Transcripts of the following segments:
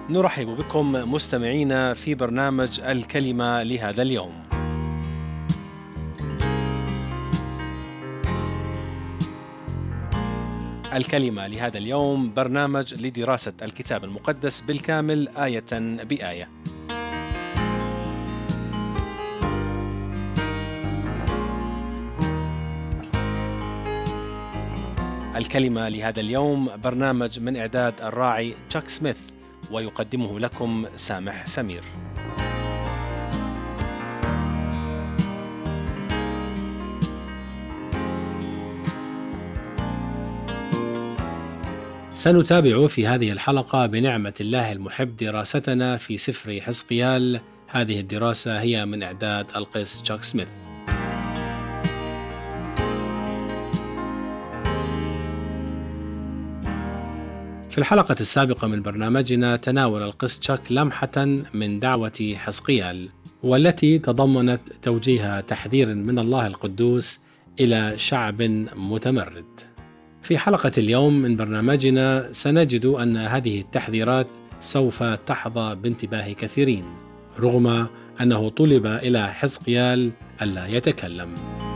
نرحب بكم مستمعينا في برنامج الكلمة لهذا اليوم. الكلمة لهذا اليوم برنامج لدراسة الكتاب المقدس بالكامل آية بآية. الكلمة لهذا اليوم برنامج من إعداد الراعي تشاك سميث، ويقدمه لكم سامح سمير. سنتابع في هذه الحلقة بنعمة الله المحب دراستنا في سفر حزقيال. هذه الدراسة هي من إعداد القس تشاك سميث. في الحلقة السابقة من برنامجنا تناول القس تشاك لمحة من دعوة حزقيال، والتي تضمنت توجيه تحذير من الله القدوس إلى شعب متمرد. في حلقة اليوم من برنامجنا سنجد أن هذه التحذيرات سوف تحظى بانتباه كثيرين، رغم أنه طلب إلى حزقيال ألا يتكلم.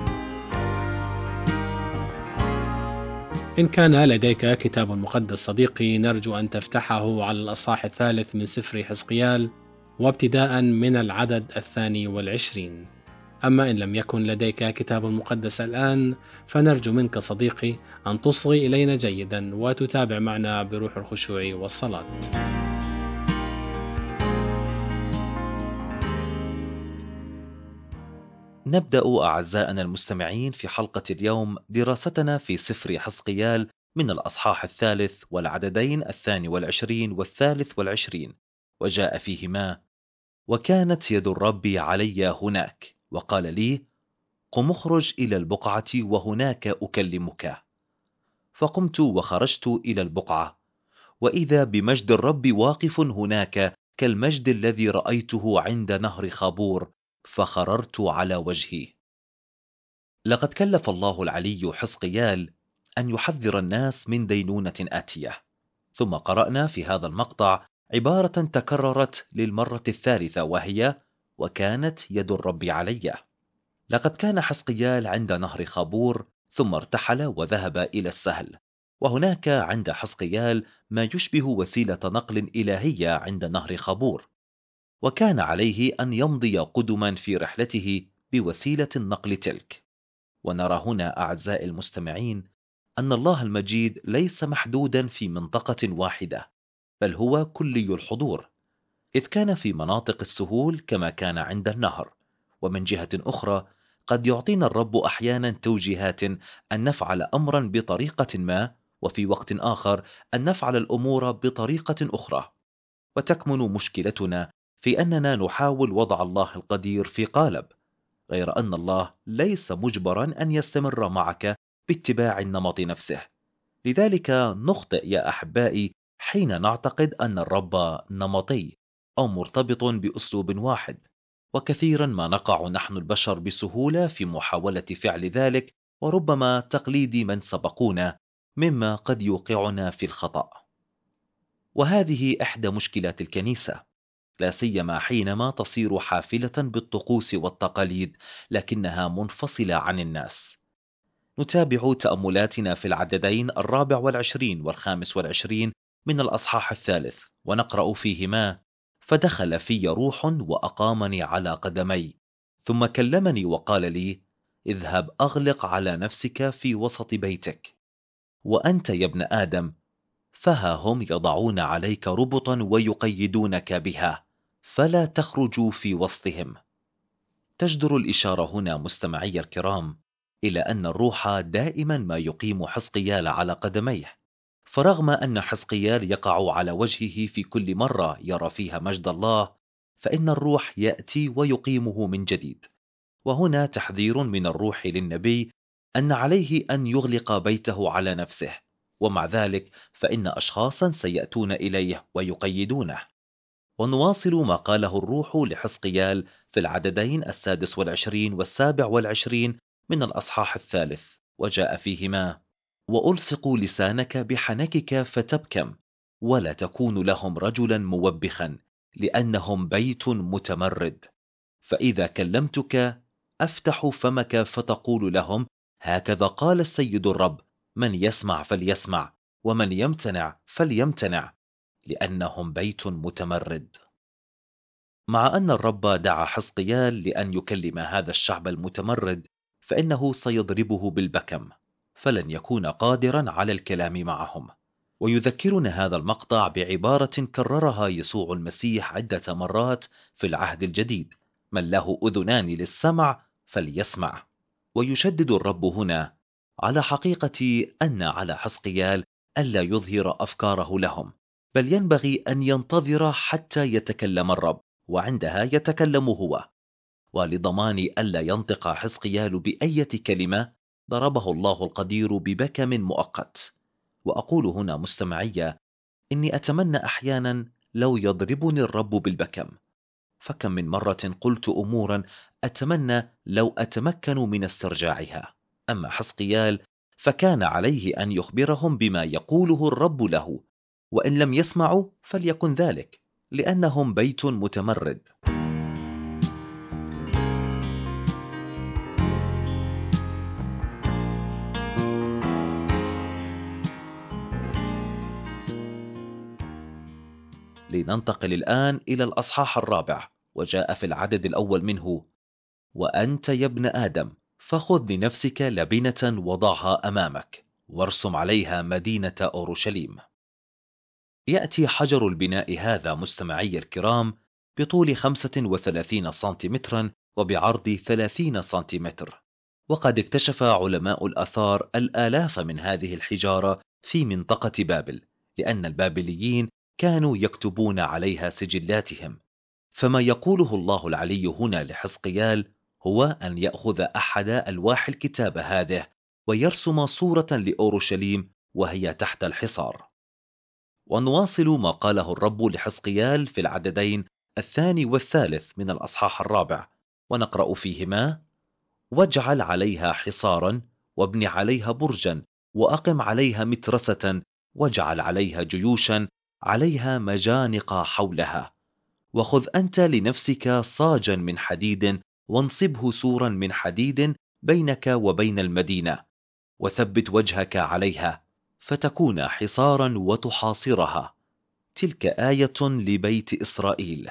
إن كان لديك كتاب مقدس صديقي، نرجو أن تفتحه على الأصحاح 3 من سفر حزقيال، وابتداء من العدد 22. أما إن لم يكن لديك كتاب مقدس الآن، فنرجو منك صديقي أن تصغي إلينا جيدا وتتابع معنا بروح الخشوع والصلاة. نبدأ أعزائنا المستمعين في حلقة اليوم دراستنا في سفر حزقيال من الأصحاح 3 والعددين 22 و23. وجاء فيهما: وكانت يد الرب علي هناك وقال لي: قم اخرج إلى البقعة وهناك أكلمك. فقمت وخرجت إلى البقعة، وإذا بمجد الرب واقف هناك كالمجد الذي رأيته عند نهر خابور، فخررت على وجهي. لقد كلف الله العلي حزقيال أن يحذر الناس من دينونة آتية. ثم قرأنا في هذا المقطع عبارة تكررت للمرة الثالثة، وهي: وكانت يد الرب علي. لقد كان حزقيال عند نهر خابور، ثم ارتحل وذهب إلى السهل، وهناك عند حزقيال ما يشبه وسيلة نقل إلهية عند نهر خابور، وكان عليه أن يمضي قدما في رحلته بوسيلة النقل تلك. ونرى هنا أعزائي المستمعين أن الله المجيد ليس محدودا في منطقة واحدة، بل هو كلي الحضور، إذ كان في مناطق السهول كما كان عند النهر. ومن جهة أخرى قد يعطينا الرب أحيانا توجيهات أن نفعل أمرا بطريقة ما، وفي وقت آخر أن نفعل الأمور بطريقة أخرى. وتكمن مشكلتنا في أننا نحاول وضع الله القدير في قالب، غير أن الله ليس مجبرا أن يستمر معك باتباع النمط نفسه. لذلك نخطئ يا أحبائي حين نعتقد أن الرب نمطي أو مرتبط بأسلوب واحد، وكثيرا ما نقع نحن البشر بسهولة في محاولة فعل ذلك، وربما تقليد من سبقونا، مما قد يوقعنا في الخطأ. وهذه إحدى مشكلات الكنيسة، لا سيما حينما تصير حافلة بالطقوس والتقاليد لكنها منفصلة عن الناس. نتابع تأملاتنا في العددين 24 و25 من الأصحاح 3، ونقرأ فيهما: فدخل في روح وأقامني على قدمي، ثم كلمني وقال لي: اذهب أغلق على نفسك في وسط بيتك، وأنت يا ابن آدم، فها هم يضعون عليك ربطا ويقيدونك بها، فلا تخرجوا في وسطهم. تجدر الإشارة هنا مستمعي الكرام إلى أن الروح دائما ما يقيم حزقيال على قدميه، فرغم أن حزقيال يقع على وجهه في كل مرة يرى فيها مجد الله، فإن الروح يأتي ويقيمه من جديد. وهنا تحذير من الروح للنبي أن عليه أن يغلق بيته على نفسه، ومع ذلك فإن أشخاصا سيأتون إليه ويقيدونه. ونواصل ما قاله الروح لحزقيال في العددين 26 و27 من الأصحاح 3، وجاء فيهما: وألصق لسانك بحنكك فتبكم، ولا تكون لهم رجلا موبخا، لأنهم بيت متمرد. فإذا كلمتك أفتح فمك فتقول لهم: هكذا قال السيد الرب، من يسمع فليسمع، ومن يمتنع فليمتنع، لأنهم بيت متمرد. مع أن الرب دعا حزقيال لأن يكلم هذا الشعب المتمرد، فإنه سيضربه بالبكم، فلن يكون قادرا على الكلام معهم. ويذكرنا هذا المقطع بعبارة كررها يسوع المسيح عدة مرات في العهد الجديد: من له أذنان للسمع فليسمع. ويشدد الرب هنا على حقيقة أن على حزقيال ألا يظهر أفكاره لهم، بل ينبغي أن ينتظر حتى يتكلم الرب، وعندها يتكلم هو. ولضمان ألا ينطق حزقيال بأية كلمة، ضربه الله القدير ببكم مؤقت. وأقول هنا مستمعي، إني أتمنى أحيانا لو يضربني الرب بالبكم، فكم من مرة قلت أمورا أتمنى لو أتمكن من استرجاعها. أما حزقيال فكان عليه أن يخبرهم بما يقوله الرب له، وإن لم يسمعوا فليكن ذلك، لأنهم بيت متمرد. لننتقل الآن إلى الأصحاح الرابع، وجاء في العدد الأول منه: وأنت يا ابن آدم فخذ لنفسك لبنة وضعها أمامك، وارسم عليها مدينة أورشليم. يأتي حجر البناء هذا مستمعي الكرام بطول 35 سنتيمترا وبعرض 30 سنتيمتر، وقد اكتشف علماء الآثار الآلاف من هذه الحجارة في منطقة بابل، لأن البابليين كانوا يكتبون عليها سجلاتهم. فما يقوله الله العلي هنا لحزقيال هو أن يأخذ أحد ألواح الكتاب هذه ويرسم صورة لأورشليم وهي تحت الحصار. ونواصل ما قاله الرب لحزقيال في العددين الثاني والثالث من الأصحاح الرابع، ونقرأ فيهما: واجعل عليها حصارا، وابن عليها برجا، وأقم عليها مترسة، واجعل عليها جيوشا، عليها مجانق حولها. وخذ أنت لنفسك صاجا من حديد، وانصبه سورا من حديد بينك وبين المدينة، وثبت وجهك عليها، فتكون حصارا وتحاصرها. تلك آية لبيت إسرائيل.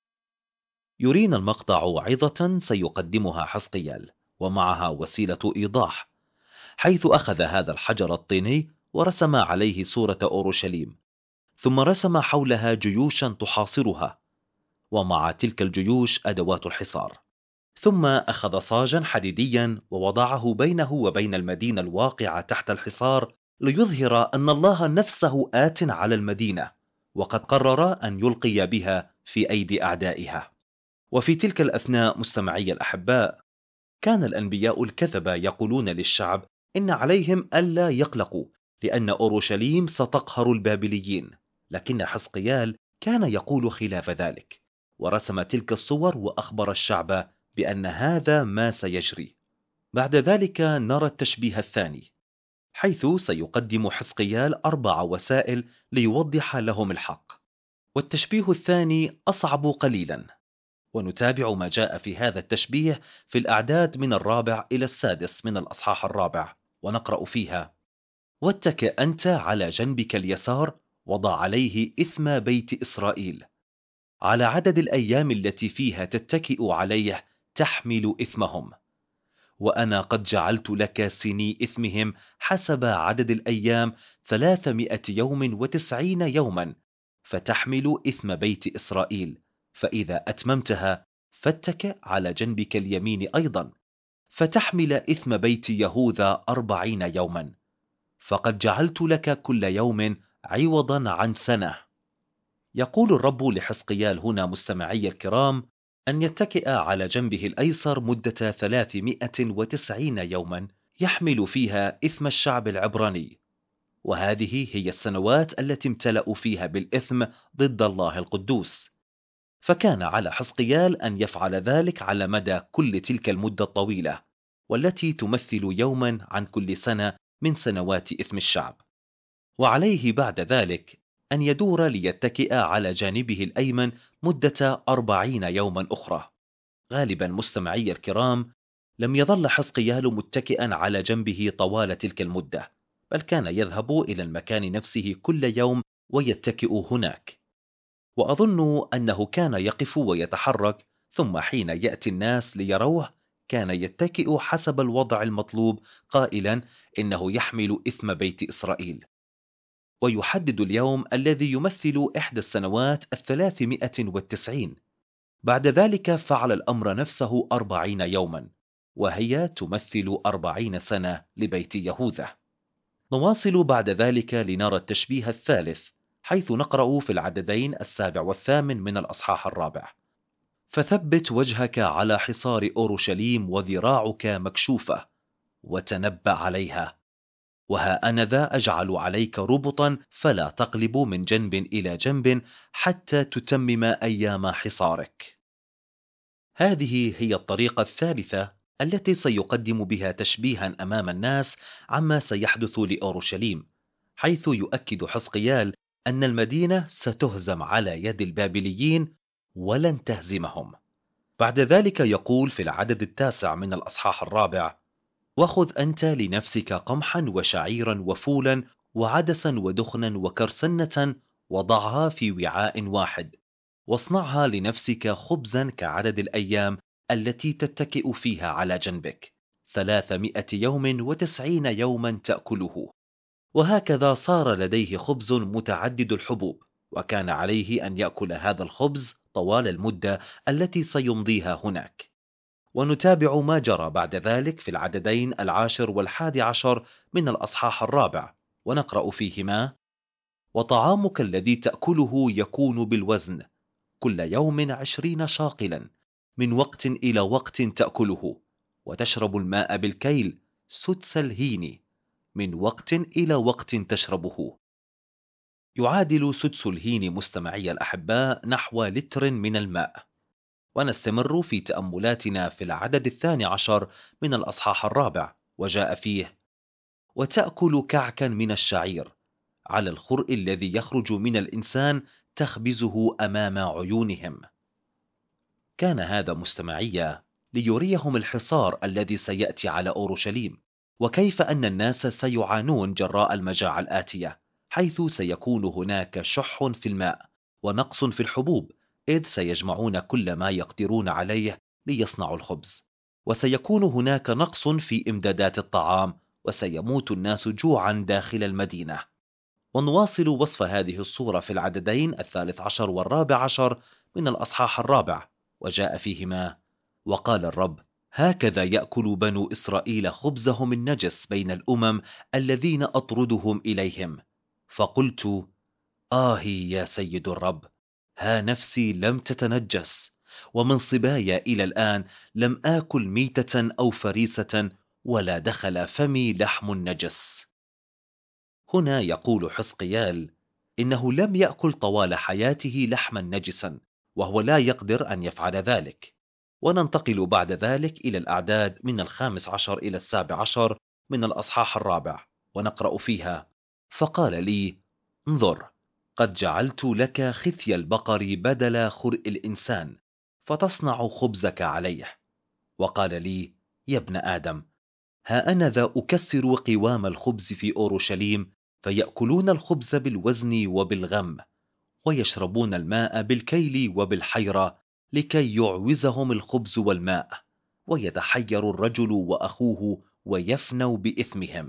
يرينا المقطع عظة سيقدمها حزقيال، ومعها وسيلة إيضاح، حيث أخذ هذا الحجر الطيني ورسم عليه صورة أورشليم، ثم رسم حولها جيوشا تحاصرها، ومع تلك الجيوش أدوات الحصار. ثم أخذ صاجا حديديا ووضعه بينه وبين المدينة الواقعة تحت الحصار، ليظهر أن الله نفسه آت على المدينة، وقد قرر أن يلقي بها في أيدي أعدائها. وفي تلك الأثناء مستمعي الأحباء، كان الأنبياء الكذبة يقولون للشعب إن عليهم ألا يقلقوا، لأن أورشليم ستقهر البابليين. لكن حزقيال كان يقول خلاف ذلك، ورسم تلك الصور وأخبر الشعب بأن هذا ما سيجري. بعد ذلك نرى التشبيه الثاني، حيث سيقدم حزقيال 4 وسائل ليوضح لهم الحق. والتشبيه الثاني أصعب قليلا، ونتابع ما جاء في هذا التشبيه في الأعداد من 4 إلى 6 من الأصحاح الرابع، ونقرأ فيها: واتك أنت على جنبك اليسار، وضع عليه إثم بيت إسرائيل، على عدد الأيام التي فيها تتكئ عليه تحمل إثمهم. وأنا قد جعلت لك سني إثمهم حسب عدد الأيام 300 يوم و90 يوما، فتحمل إثم بيت إسرائيل. فإذا أتممتها فاتك على جنبك اليمين أيضا، فتحمل إثم بيت يهوذا 40 يوما، فقد جعلت لك كل يوم عوضا عن سنة. يقول الرب لحزقيال هنا مستمعي الكرام أن يتكئ على جنبه الأيسر مدة 390 يوما يحمل فيها إثم الشعب العبراني، وهذه هي السنوات التي امتلأوا فيها بالإثم ضد الله القدوس. فكان على حزقيال أن يفعل ذلك على مدى كل تلك المدة الطويلة، والتي تمثل يوما عن كل سنة من سنوات إثم الشعب. وعليه بعد ذلك أن يدور ليتكئ على جانبه الأيمن مدة 40 يوما أخرى. غالبا مستمعي الكرام، لم يظل حزقيال متكئا على جنبه طوال تلك المدة، بل كان يذهب إلى المكان نفسه كل يوم ويتكئ هناك. وأظن أنه كان يقف ويتحرك، ثم حين يأتي الناس ليروه كان يتكئ حسب الوضع المطلوب، قائلا إنه يحمل إثم بيت إسرائيل. ويحدد اليوم الذي يمثل إحدى السنوات 390. بعد ذلك فعل الأمر نفسه 40 يوما، وهي تمثل 40 سنة لبيت يهوذا. نواصل بعد ذلك لنرى التشبيه الثالث، حيث نقرأ في العددين 7 والثامن من الأصحاح الرابع: فثبت وجهك على حصار أورشليم وذراعك مكشوفة، وتنبأ عليها، وها أنا ذا أجعل عليك ربطا فلا تقلب من جنب إلى جنب حتى تتمم أيام حصارك. هذه هي الطريقة الثالثة التي سيقدم بها تشبيها أمام الناس عما سيحدث لأورشليم، حيث يؤكد حزقيال أن المدينة ستهزم على يد البابليين ولن تهزمهم. بعد ذلك يقول في العدد 9 من الأصحاح الرابع: وخذ أنت لنفسك قمحا وشعيرا وفولا وعدسا ودخنا وكرسنة، وضعها في وعاء واحد، واصنعها لنفسك خبزا كعدد الأيام التي تتكئ فيها على جنبك، 390 يوما تأكله. وهكذا صار لديه خبز متعدد الحبوب، وكان عليه أن يأكل هذا الخبز طوال المدة التي سيمضيها هناك. ونتابع ما جرى بعد ذلك في العددين 10 و11 من الأصحاح الرابع، ونقرأ فيهما: وطعامك الذي تأكله يكون بالوزن، كل يوم 20 شاقلا، من وقت إلى وقت تأكله، وتشرب الماء بالكيل سدس الهين، من وقت إلى وقت تشربه. يعادل سدس الهين مستمعي الأحباء نحو لتر من الماء. ونستمر في تأملاتنا في العدد 12 من الأصحاح الرابع، وجاء فيه: وتأكل كعكا من الشعير، على الخرء الذي يخرج من الإنسان تخبزه أمام عيونهم. كان هذا مستمعي ليريهم الحصار الذي سيأتي على أورشليم، وكيف أن الناس سيعانون جراء المجاعة الآتية، حيث سيكون هناك شح في الماء ونقص في الحبوب، إذ سيجمعون كل ما يقدرون عليه ليصنعوا الخبز، وسيكون هناك نقص في إمدادات الطعام، وسيموت الناس جوعا داخل المدينة. ونواصل وصف هذه الصورة في العددين 13 و14 من الأصحاح الرابع، وجاء فيهما: وقال الرب: هكذا يأكل بنو إسرائيل خبزهم النجس بين الأمم الذين أطردهم إليهم. فقلت: آهي يا سيد الرب، ها نفسي لم تتنجس، ومن صبايا إلى الآن لم آكل ميتة أو فريسة، ولا دخل فمي لحم نجس. هنا يقول حزقيال إنه لم يأكل طوال حياته لحما نجسا، وهو لا يقدر أن يفعل ذلك. وننتقل بعد ذلك إلى الأعداد من 15 إلى 17 من الأصحاح الرابع، ونقرأ فيها: فقال لي: انظر، قد جعلت لك خثي البقر بدل خرء الإنسان، فتصنع خبزك عليه. وقال لي: يا ابن آدم، ها أنا ذا أكسر قوام الخبز في أورشليم، فيأكلون الخبز بالوزن وبالغم، ويشربون الماء بالكيل وبالحيرة، لكي يعوزهم الخبز والماء، ويتحير الرجل وأخوه ويفنوا بإثمهم.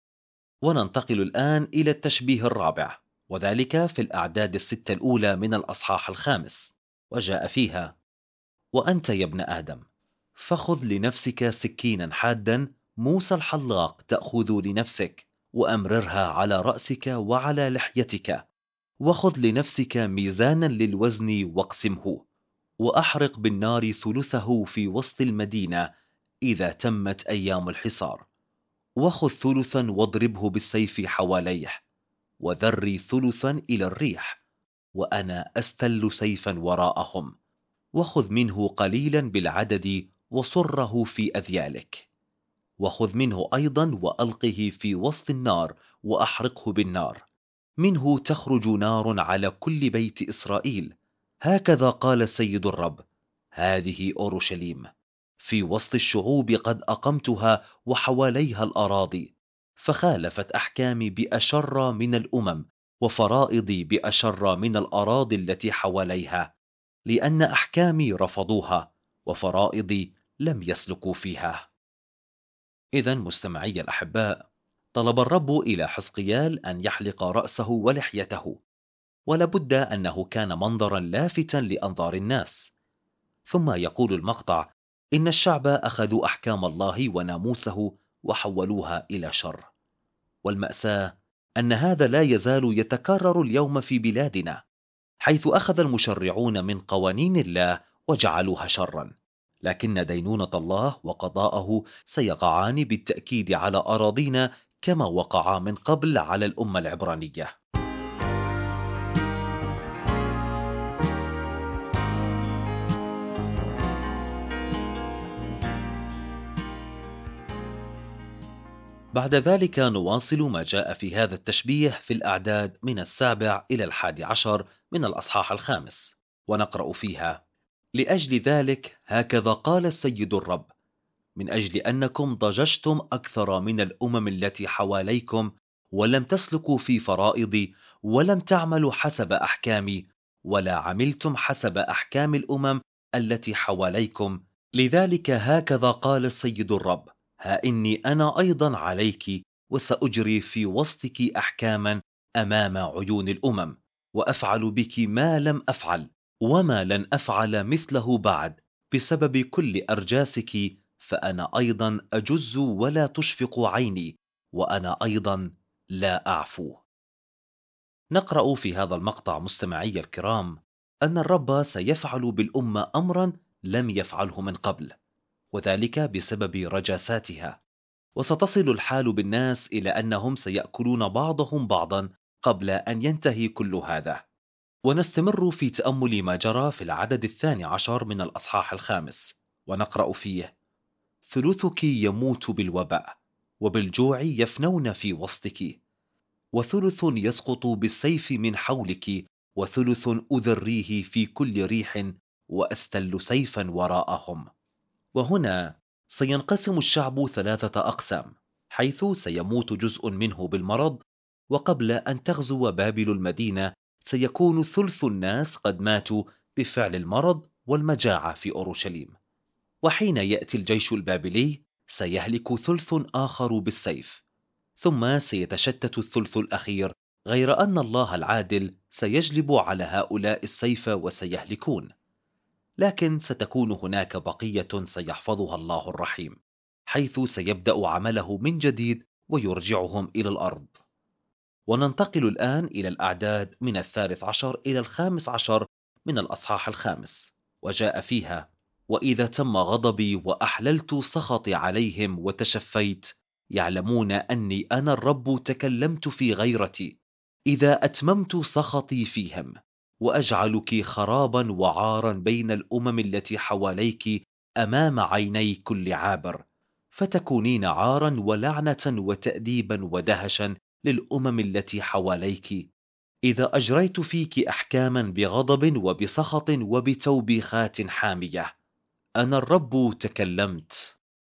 وننتقل الآن إلى التشبيه الرابع، وذلك في الأعداد الستة الأولى من الأصحاح الخامس، وجاء فيها: وأنت يا ابن آدم، فخذ لنفسك سكينا حادا موسى الحلاق تأخذ لنفسك، وأمررها على رأسك وعلى لحيتك، وخذ لنفسك ميزانا للوزن واقسمه، وأحرق بالنار ثلثه في وسط المدينة إذا تمت أيام الحصار، وخذ ثلثا واضربه بالسيف حواليه، وذري ثلثا إلى الريح، وأنا أستل سيفا وراءهم، وخذ منه قليلا بالعدد وصره في أذيالك، وخذ منه أيضا وألقه في وسط النار وأحرقه بالنار، منه تخرج نار على كل بيت إسرائيل، هكذا قال سيد الرب. هذه أورشليم في وسط الشعوب قد أقمتها وحواليها الأراضي، فخالفت أحكامي بأشر من الأمم، وفرائضي بأشر من الأراضي التي حواليها، لأن أحكامي رفضوها وفرائضي لم يسلكوا فيها. إذا مستمعي الأحباء، طلب الرب إلى حزقيال أن يحلق رأسه ولحيته، ولابد أنه كان منظرا لافتا لأنظار الناس. ثم يقول المقطع: إن الشعب أخذوا أحكام الله وناموسه وحولوها إلى شر. والمأساة أن هذا لا يزال يتكرر اليوم في بلادنا، حيث أخذ المشرعون من قوانين الله وجعلوها شرا، لكن دينونة الله وقضاءه سيقعان بالتأكيد على أراضينا كما وقعا من قبل على الأمة العبرانية. بعد ذلك نواصل ما جاء في هذا التشبيه في الأعداد من 7 إلى 11 من الأصحاح 5، ونقرأ فيها: لأجل ذلك هكذا قال السيد الرب، من أجل أنكم ضججتم أكثر من الأمم التي حواليكم، ولم تسلكوا في فرائضي، ولم تعملوا حسب أحكامي، ولا عملتم حسب أحكام الأمم التي حواليكم، لذلك هكذا قال السيد الرب: ها إني أنا أيضا عليك، وسأجري في وسطك أحكاما أمام عيون الأمم، وأفعل بك ما لم أفعل وما لن أفعل مثله بعد، بسبب كل أرجاسك، فأنا أيضا أجز ولا تشفق عيني، وأنا أيضا لا أعفو. نقرأ في هذا المقطع مستمعي الكرام أن الرب سيفعل بالأمة أمرا لم يفعله من قبل، وذلك بسبب رجاساتها، وستصل الحال بالناس إلى أنهم سيأكلون بعضهم بعضا قبل أن ينتهي كل هذا. ونستمر في تأمل ما جرى في العدد 12 من الأصحاح 5، ونقرأ فيه: ثلثك يموت بالوباء، وبالجوع يفنون في وسطك، وثلث يسقط بالسيف من حولك، وثلث أذريه في كل ريح، وأستل سيفا وراءهم. وهنا سينقسم الشعب 3 أقسام، حيث سيموت جزء منه بالمرض، وقبل أن تغزو بابل المدينة سيكون ثلث الناس قد ماتوا بفعل المرض والمجاعة في أورشليم. وحين يأتي الجيش البابلي سيهلك ثلث آخر بالسيف، ثم سيتشتت الثلث الأخير، غير أن الله العادل سيجلب على هؤلاء السيف وسيهلكون. لكن ستكون هناك بقية سيحفظها الله الرحيم، حيث سيبدأ عمله من جديد ويرجعهم إلى الأرض. وننتقل الآن إلى الأعداد من 13 إلى 15 من الأصحاح 5، وجاء فيها: وإذا تم غضبي وأحللت سخطي عليهم وتشفيت، يعلمون أني أنا الرب تكلمت في غيرتي، إذا أتممت سخطي فيهم، وأجعلك خرابا وعارا بين الأمم التي حواليك أمام عيني كل عابر، فتكونين عارا ولعنة وتأديبا ودهشا للأمم التي حواليك، إذا أجريت فيك أحكاما بغضب وبسخط وبتوبيخات حامية. أنا الرب تكلمت.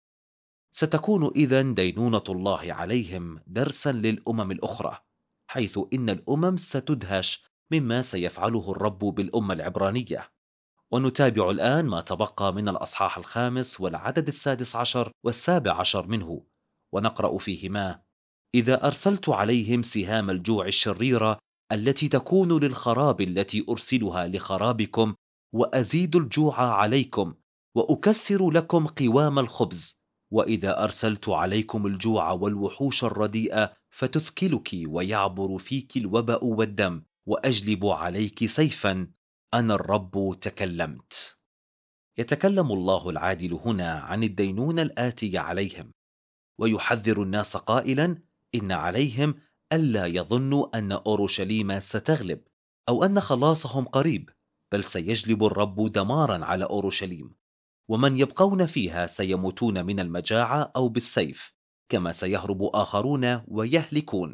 ستكون إذن دينونة الله عليهم درسا للأمم الأخرى، حيث إن الأمم ستدهش مما سيفعله الرب بالأمة العبرانية. ونتابع الآن ما تبقى من الأصحاح 5 والعدد 16 و17 منه، ونقرأ فيهما: إذا أرسلت عليهم سهام الجوع الشريرة التي تكون للخراب التي أرسلها لخرابكم، وأزيد الجوع عليكم، وأكسر لكم قوام الخبز، وإذا أرسلت عليكم الجوع والوحوش الرديئة فتثكلك ويعبر فيك الوبأ والدم، وأجلب عليك سيفا، أنا الرب تكلمت. يتكلم الله العادل هنا عن الدينونة الآتية عليهم، ويحذر الناس قائلا: إن عليهم ألا يظنوا أن أورشليم ستغلب، أو أن خلاصهم قريب، بل سيجلب الرب دمارا على أورشليم، ومن يبقون فيها سيموتون من المجاعة أو بالسيف، كما سيهرب آخرون ويهلكون،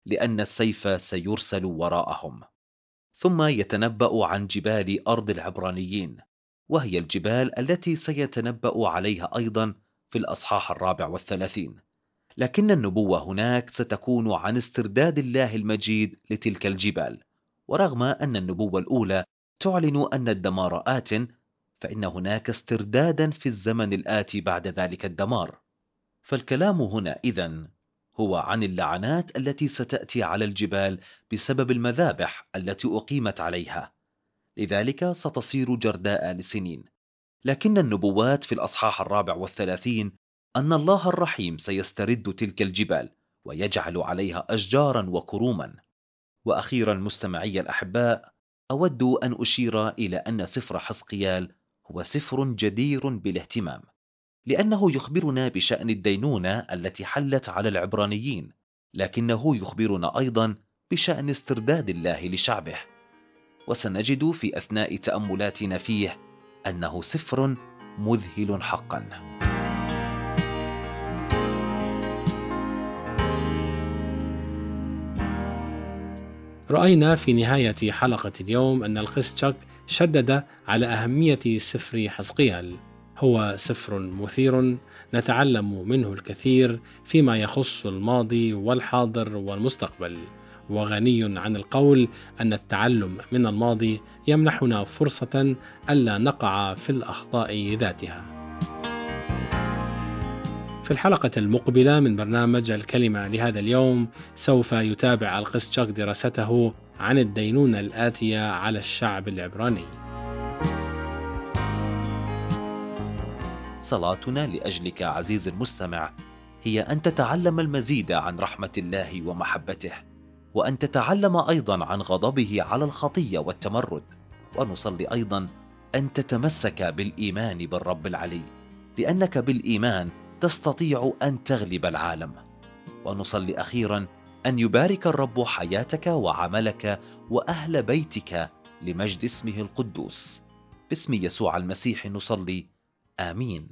لأن السيف سيرسل وراءهم. ثم يتنبأ عن جبال أرض العبرانيين، وهي الجبال التي سيتنبأ عليها أيضا في الأصحاح 34. لكن النبوة هناك ستكون عن استرداد الله المجيد لتلك الجبال. ورغم أن النبوة الأولى تعلن أن الدمار آت، فإن هناك استردادا في الزمن الآتي بعد ذلك الدمار. فالكلام هنا إذن هو عن اللعنات التي ستأتي على الجبال بسبب المذابح التي أقيمت عليها، لذلك ستصير جرداء لسنين. لكن النبوات في الأصحاح 34 أن الله الرحيم سيسترد تلك الجبال ويجعل عليها أشجارا وكروما. وأخيرا مستمعي الأحباء، أود أن أشير إلى أن سفر حزقيال هو سفر جدير بالاهتمام، لأنه يخبرنا بشأن الدينونة التي حلت على العبرانيين، لكنه يخبرنا أيضا بشأن استرداد الله لشعبه. وسنجد في أثناء تأملاتنا فيه أنه سفر مذهل حقا. رأينا في نهاية حلقة اليوم أن القس تشاك شدد على أهمية سفر حزقيال. هو سفر مثير نتعلم منه الكثير فيما يخص الماضي والحاضر والمستقبل، وغني عن القول أن التعلم من الماضي يمنحنا فرصة ألا نقع في الأخطاء ذاتها. في الحلقة المقبلة من برنامج الكلمة لهذا اليوم سوف يتابع القس تشاك دراسته عن الدينونة الآتية على الشعب العبراني. صلاتنا لأجلك عزيز المستمع هي أن تتعلم المزيد عن رحمة الله ومحبته، وأن تتعلم أيضا عن غضبه على الخطية والتمرد. ونصلي أيضا أن تتمسك بالإيمان بالرب العلي، لأنك بالإيمان تستطيع أن تغلب العالم. ونصلي أخيرا أن يبارك الرب حياتك وعملك وأهل بيتك لمجد اسمه القدوس. باسم يسوع المسيح نصلي، آمين.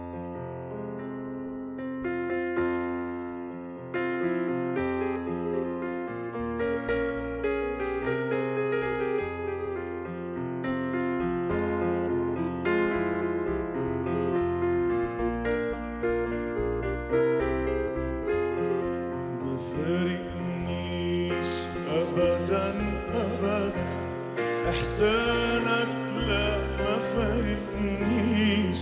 إحسانك لا ما فارقنيش،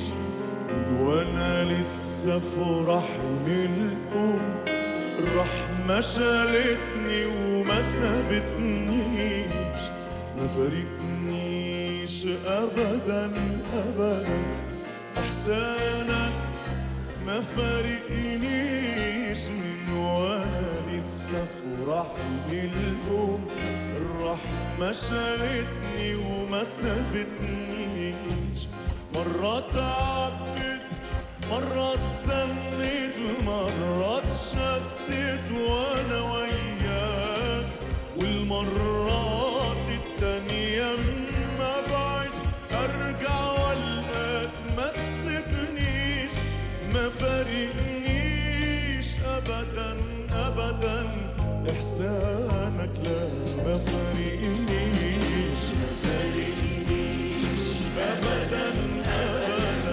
وأنا لسه فرحني الأم الرحمة شالتني وما سابتنيش، ما فارقنيش أبدا أبدا. إحسانك ما فارقنيش، من وأنا لسه فرحني الأم الرحمة شالتني وما سابتنيش. مرة تعبت، مرة اتسند، مرة اتشتت وانا وياك، والمرات التانية اما بعد ارجع والقاك ما تسيبنيش، ما فارقنيش ابدا ابدا. احسانك لا ما فارقنيش، ما فارقنيش ابدا ابدا.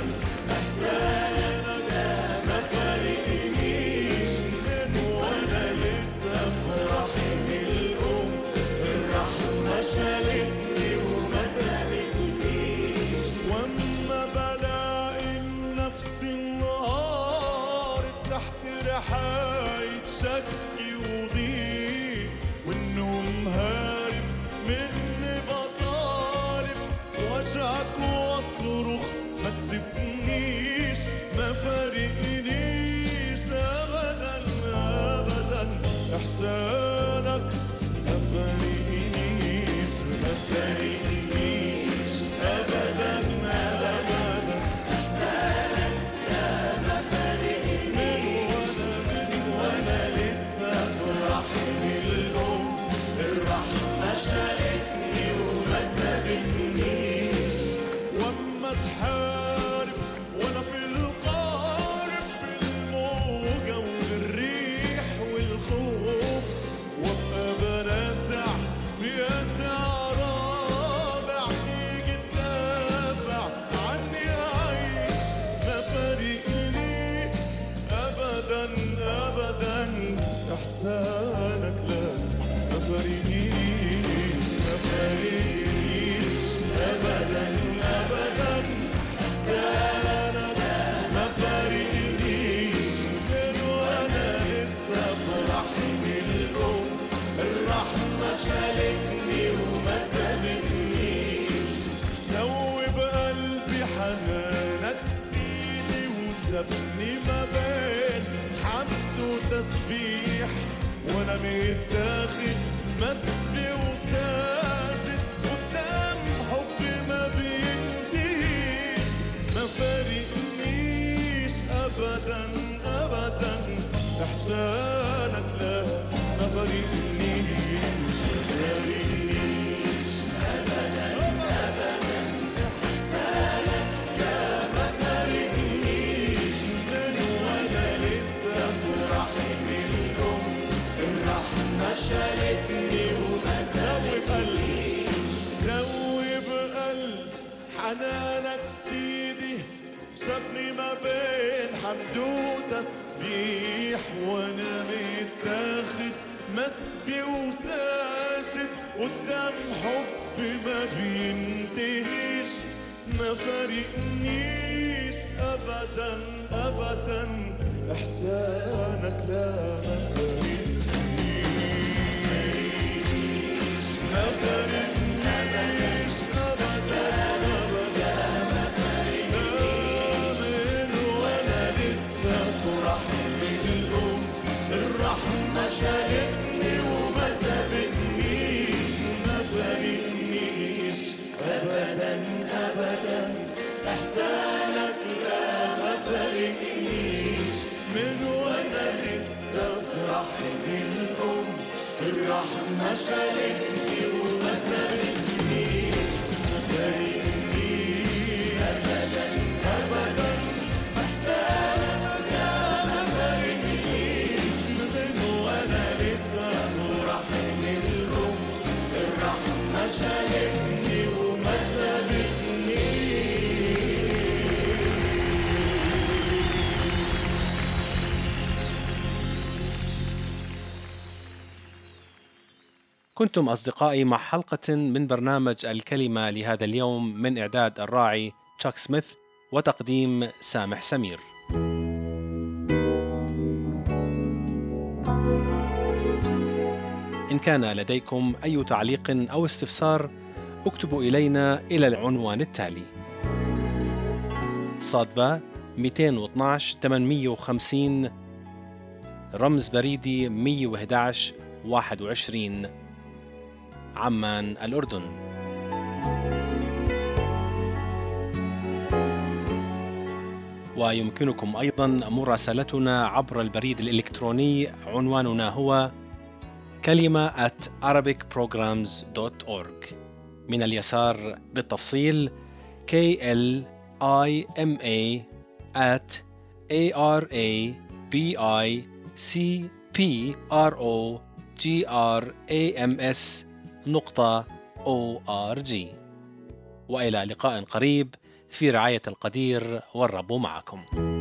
احسانك ما فارقنيش، من وانا لسه فرحني الام الرحمه شالتني وما سابتنيش. واما بلاقي نفسي انهارت تحت رحاية شكي وضيق، والنوم هارب مني بطالب واشعك واصرخ ما تسيبنيش، ما فارقنيش ابدا ابدا. احسانك ما فارقنيش، ما فارقنيش ابدا ابدا. احسانك ما فارقنيش، من وانا سابني ما بين حمد وتسبيح وانا متاخد مسبي وساجد قدام حب ما بينتهيش ما فارقنيش ابدا ابدا احسانك لا ما فارقنيش ما فارقنيش ابدا ابدا احسانك لا ما فارقنيش من وانا لسه في رحم الام الرحمه شالتني وما سابتنيش دوب قلب حنانك سيدي سابني ما بين حمد وتسبيح وانا متاخد مسبي وساجد قدام حب ما بينتهيش ما فارقنيش ابدا ابدا احسانك لا ما فارقنيش ما فارقنيش ابدا ابدا من وانا لسه في رحم الام الرحمه شالتني وما سابتنيش ما فارقنيش ابدا ابدا احسانك لا ما فارقنيش من وانا لسه في رحم الام الرحمه شالتني وما سابتنيش ما فارقنيش ابدا ابدا احسانك لا ما فارقنيش من وانا لسه في رحم الام الرحمه شالتني وما سابتنيش. كنتم أصدقائي مع حلقة من برنامج الكلمة لهذا اليوم من إعداد الراعي تشاك سميث وتقديم سامح سمير. إن كان لديكم أي تعليق أو استفسار اكتبوا إلينا إلى العنوان التالي: صادبة 212 850 رمز بريدي 111 21 عمان الأردن. ويمكنكم أيضا مراسلتنا عبر البريد الإلكتروني، عنواننا هو kalima@arabicprograms.org. من اليسار بالتفصيل KLIMA@ARABICPROGRAMS.org. وإلى لقاء قريب في رعاية القدير، والرب معكم.